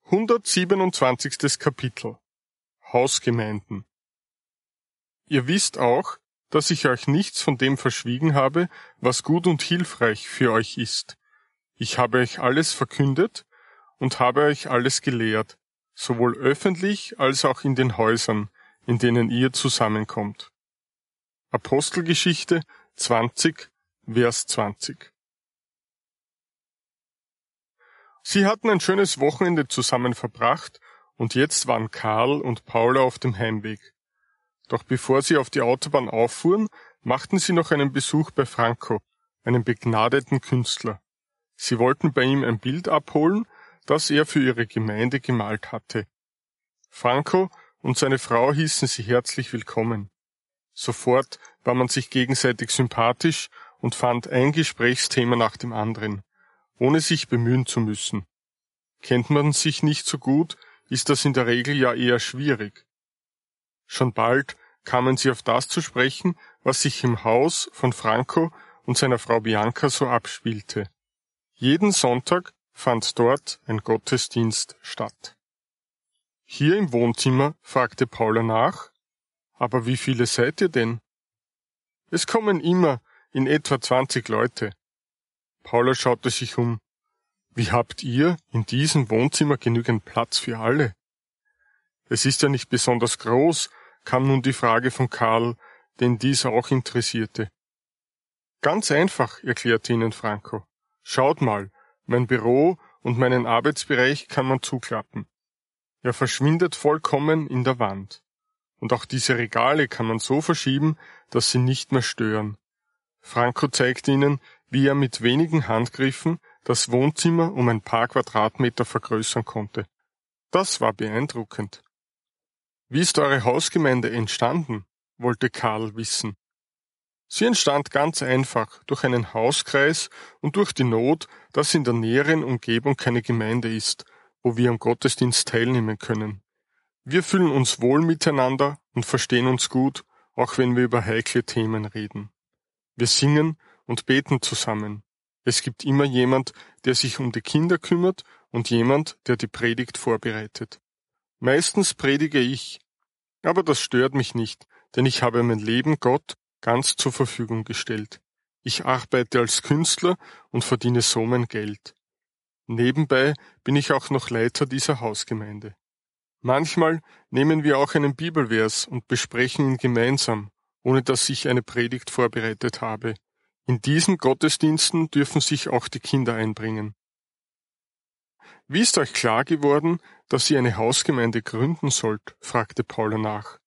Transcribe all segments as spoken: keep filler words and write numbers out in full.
hundertsiebenundzwanzigstes Kapitel Hausgemeinden. Ihr wisst auch, dass ich euch nichts von dem verschwiegen habe, was gut und hilfreich für euch ist. Ich habe euch alles verkündet und habe euch alles gelehrt, sowohl öffentlich als auch in den Häusern, in denen ihr zusammenkommt. Apostelgeschichte zwanzig, Vers zwanzig. Sie hatten ein schönes Wochenende zusammen verbracht und jetzt waren Karl und Paula auf dem Heimweg. Doch bevor sie auf die Autobahn auffuhren, machten sie noch einen Besuch bei Franco, einem begnadeten Künstler. Sie wollten bei ihm ein Bild abholen, das er für ihre Gemeinde gemalt hatte. Franco und seine Frau hießen sie herzlich willkommen. Sofort war man sich gegenseitig sympathisch und fand ein Gesprächsthema nach dem anderen, ohne sich bemühen zu müssen. Kennt man sich nicht so gut, ist das in der Regel ja eher schwierig. Schon bald kamen sie auf das zu sprechen, was sich im Haus von Franco und seiner Frau Bianca so abspielte. Jeden Sonntag fand dort ein Gottesdienst statt. Hier im Wohnzimmer fragte Paula nach, aber wie viele seid ihr denn? Es kommen immer in etwa zwanzig Leute. Paula schaute sich um. Wie habt ihr in diesem Wohnzimmer genügend Platz für alle? Es ist ja nicht besonders groß, kam nun die Frage von Karl, den dies auch interessierte. Ganz einfach, erklärte ihnen Franco. Schaut mal, mein Büro und meinen Arbeitsbereich kann man zuklappen. Er verschwindet vollkommen in der Wand. Und auch diese Regale kann man so verschieben, dass sie nicht mehr stören. Franco zeigte ihnen, wie er mit wenigen Handgriffen das Wohnzimmer um ein paar Quadratmeter vergrößern konnte. Das war beeindruckend. Wie ist eure Hausgemeinde entstanden? Wollte Karl wissen. Sie entstand ganz einfach durch einen Hauskreis und durch die Not, dass in der näheren Umgebung keine Gemeinde ist, wo wir am Gottesdienst teilnehmen können. Wir fühlen uns wohl miteinander und verstehen uns gut, auch wenn wir über heikle Themen reden. Wir singen und beten zusammen. Es gibt immer jemand, der sich um die Kinder kümmert und jemand, der die Predigt vorbereitet. Meistens predige ich, aber das stört mich nicht, denn ich habe mein Leben Gott ganz zur Verfügung gestellt. Ich arbeite als Künstler und verdiene so mein Geld. Nebenbei bin ich auch noch Leiter dieser Hausgemeinde. Manchmal nehmen wir auch einen Bibelvers und besprechen ihn gemeinsam, ohne dass ich eine Predigt vorbereitet habe. In diesen Gottesdiensten dürfen sich auch die Kinder einbringen. Wie ist euch klar geworden, dass ihr eine Hausgemeinde gründen sollt? Fragte Paula nach.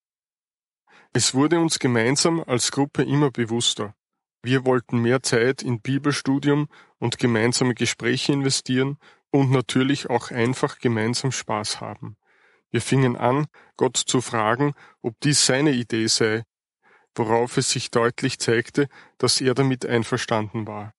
Es wurde uns gemeinsam als Gruppe immer bewusster. Wir wollten mehr Zeit in Bibelstudium und gemeinsame Gespräche investieren und natürlich auch einfach gemeinsam Spaß haben. Wir fingen an, Gott zu fragen, ob dies seine Idee sei, worauf es sich deutlich zeigte, dass er damit einverstanden war.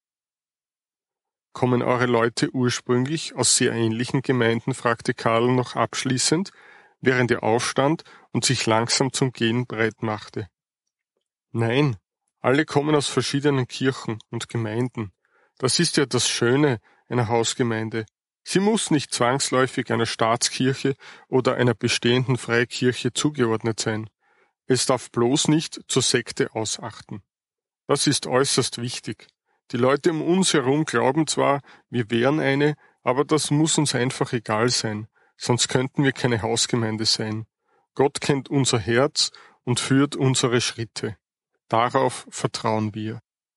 Kommen eure Leute ursprünglich aus sehr ähnlichen Gemeinden? Fragte Karl noch abschließend, während er aufstand und sich langsam zum Gehen bereit machte. Nein, alle kommen aus verschiedenen Kirchen und Gemeinden. Das ist ja das Schöne einer Hausgemeinde. Sie muss nicht zwangsläufig einer Staatskirche oder einer bestehenden Freikirche zugeordnet sein. Es darf bloß nicht zur Sekte ausachten. Das ist äußerst wichtig. Die Leute um uns herum glauben zwar, wir wären eine, aber das muss uns einfach egal sein, sonst könnten wir keine Hausgemeinde sein. Gott kennt unser Herz und führt unsere Schritte. Darauf vertrauen wir.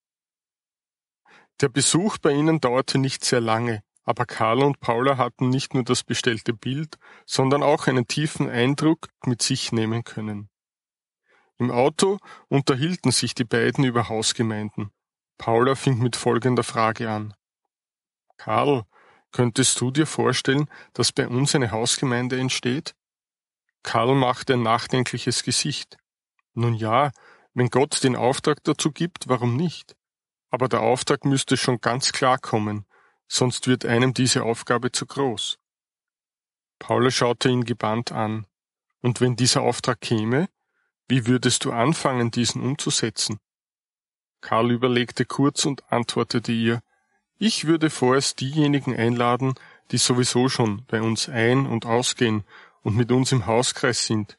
Der Besuch bei ihnen dauerte nicht sehr lange, aber Karl und Paula hatten nicht nur das bestellte Bild, sondern auch einen tiefen Eindruck mit sich nehmen können. Im Auto unterhielten sich die beiden über Hausgemeinden. Paula fing mit folgender Frage an. Karl, könntest du dir vorstellen, dass bei uns eine Hausgemeinde entsteht? Karl machte ein nachdenkliches Gesicht. Nun ja, wenn Gott den Auftrag dazu gibt, warum nicht? Aber der Auftrag müsste schon ganz klar kommen, sonst wird einem diese Aufgabe zu groß. Paula schaute ihn gebannt an. Und wenn dieser Auftrag käme, wie würdest du anfangen, diesen umzusetzen? Karl überlegte kurz und antwortete ihr, ich würde vorerst diejenigen einladen, die sowieso schon bei uns ein- und ausgehen und mit uns im Hauskreis sind.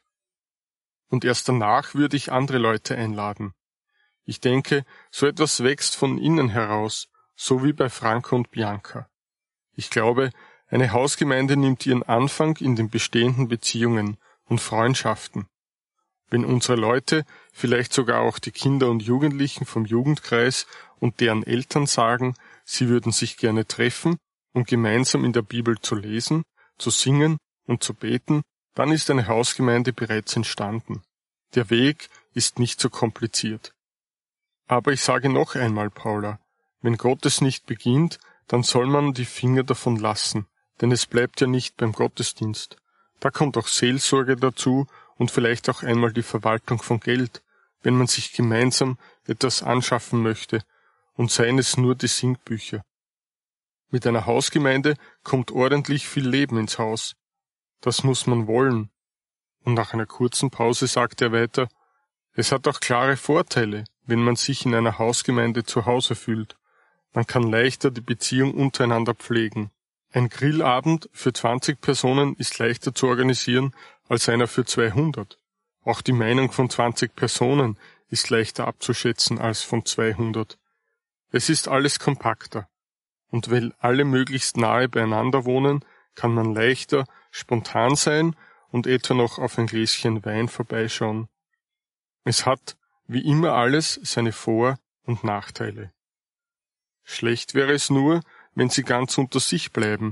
Und erst danach würde ich andere Leute einladen. Ich denke, so etwas wächst von innen heraus, so wie bei Franco und Bianca. Ich glaube, eine Hausgemeinde nimmt ihren Anfang in den bestehenden Beziehungen und Freundschaften. Wenn unsere Leute, vielleicht sogar auch die Kinder und Jugendlichen vom Jugendkreis und deren Eltern sagen, sie würden sich gerne treffen, um gemeinsam in der Bibel zu lesen, zu singen und zu beten, dann ist eine Hausgemeinde bereits entstanden. Der Weg ist nicht so kompliziert. Aber ich sage noch einmal, Paula, wenn Gott es nicht beginnt, dann soll man die Finger davon lassen, denn es bleibt ja nicht beim Gottesdienst. Da kommt auch Seelsorge dazu und vielleicht auch einmal die Verwaltung von Geld, wenn man sich gemeinsam etwas anschaffen möchte, und seien es nur die Singbücher. Mit einer Hausgemeinde kommt ordentlich viel Leben ins Haus. Das muss man wollen. Und nach einer kurzen Pause sagt er weiter, es hat auch klare Vorteile, wenn man sich in einer Hausgemeinde zu Hause fühlt. Man kann leichter die Beziehung untereinander pflegen. Ein Grillabend für zwanzig Personen ist leichter zu organisieren als einer für zweihundert. Auch die Meinung von zwanzig Personen ist leichter abzuschätzen als von zweihundert. Es ist alles kompakter. Und weil alle möglichst nahe beieinander wohnen, kann man leichter spontan sein und etwa noch auf ein Gläschen Wein vorbeischauen. Es hat, wie immer alles, seine Vor- und Nachteile. Schlecht wäre es nur, wenn sie ganz unter sich bleiben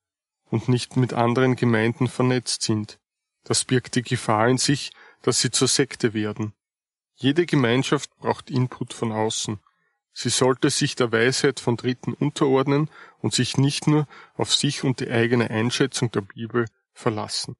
und nicht mit anderen Gemeinden vernetzt sind. Das birgt die Gefahr in sich, dass sie zur Sekte werden. Jede Gemeinschaft braucht Input von außen. Sie sollte sich der Weisheit von Dritten unterordnen und sich nicht nur auf sich und die eigene Einschätzung der Bibel verlassen.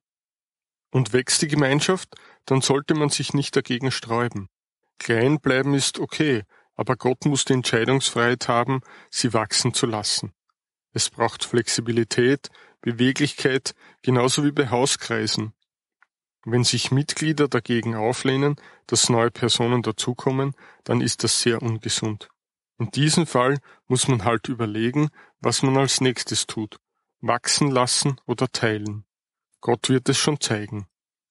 Und wächst die Gemeinschaft, dann sollte man sich nicht dagegen sträuben. Klein bleiben ist okay, aber Gott muss die Entscheidungsfreiheit haben, sie wachsen zu lassen. Es braucht Flexibilität, Beweglichkeit, genauso wie bei Hauskreisen. Wenn sich Mitglieder dagegen auflehnen, dass neue Personen dazukommen, dann ist das sehr ungesund. In diesem Fall muss man halt überlegen, was man als nächstes tut. Wachsen lassen oder teilen. Gott wird es schon zeigen.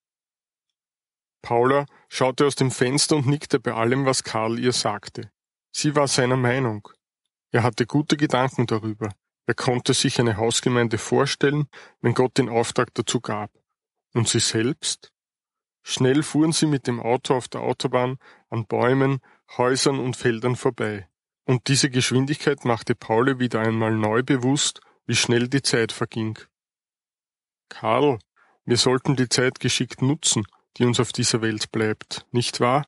Paula schaute aus dem Fenster und nickte bei allem, was Karl ihr sagte. Sie war seiner Meinung. Er hatte gute Gedanken darüber. Er konnte sich eine Hausgemeinde vorstellen, wenn Gott den Auftrag dazu gab. Und sie selbst? Schnell fuhren sie mit dem Auto auf der Autobahn an Bäumen, Häusern und Feldern vorbei. Und diese Geschwindigkeit machte Paula wieder einmal neu bewusst, wie schnell die Zeit verging. Karl, wir sollten die Zeit geschickt nutzen, die uns auf dieser Welt bleibt, nicht wahr?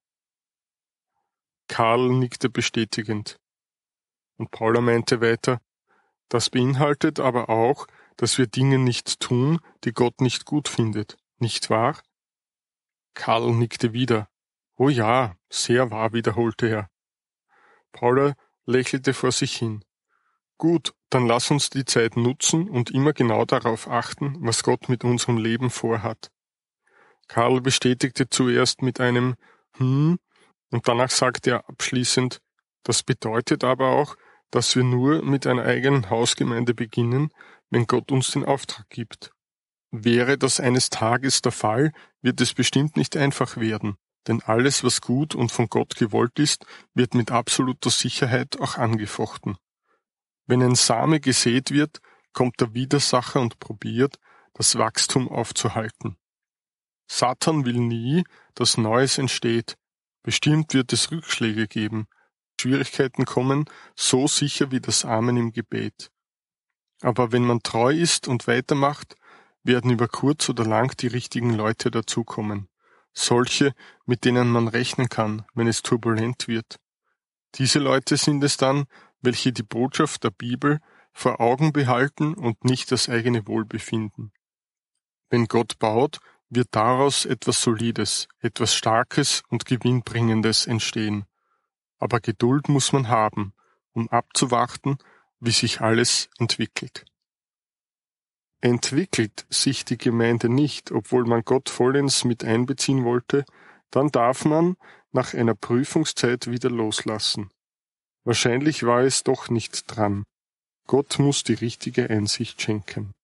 Karl nickte bestätigend. Und Paula meinte weiter, das beinhaltet aber auch, dass wir Dinge nicht tun, die Gott nicht gut findet, nicht wahr? Karl nickte wieder. Oh ja, sehr wahr, wiederholte er. Paula lächelte vor sich hin. Gut, dann lass uns die Zeit nutzen und immer genau darauf achten, was Gott mit unserem Leben vorhat. Karl bestätigte zuerst mit einem Hm und danach sagte er abschließend, das bedeutet aber auch, dass wir nur mit einer eigenen Hausgemeinde beginnen, wenn Gott uns den Auftrag gibt. Wäre das eines Tages der Fall, wird es bestimmt nicht einfach werden, denn alles, was gut und von Gott gewollt ist, wird mit absoluter Sicherheit auch angefochten. Wenn ein Same gesät wird, kommt der Widersacher und probiert, das Wachstum aufzuhalten. Satan will nie, dass Neues entsteht. Bestimmt wird es Rückschläge geben, Schwierigkeiten kommen, so sicher wie das Amen im Gebet. Aber wenn man treu ist und weitermacht, werden über kurz oder lang die richtigen Leute dazukommen. Solche, mit denen man rechnen kann, wenn es turbulent wird. Diese Leute sind es dann, welche die Botschaft der Bibel vor Augen behalten und nicht das eigene Wohlbefinden. Wenn Gott baut, wird daraus etwas Solides, etwas Starkes und Gewinnbringendes entstehen. Aber Geduld muss man haben, um abzuwarten, wie sich alles entwickelt. Entwickelt sich die Gemeinde nicht, obwohl man Gott vollends mit einbeziehen wollte, dann darf man nach einer Prüfungszeit wieder loslassen. Wahrscheinlich war es doch nicht dran. Gott muss die richtige Einsicht schenken.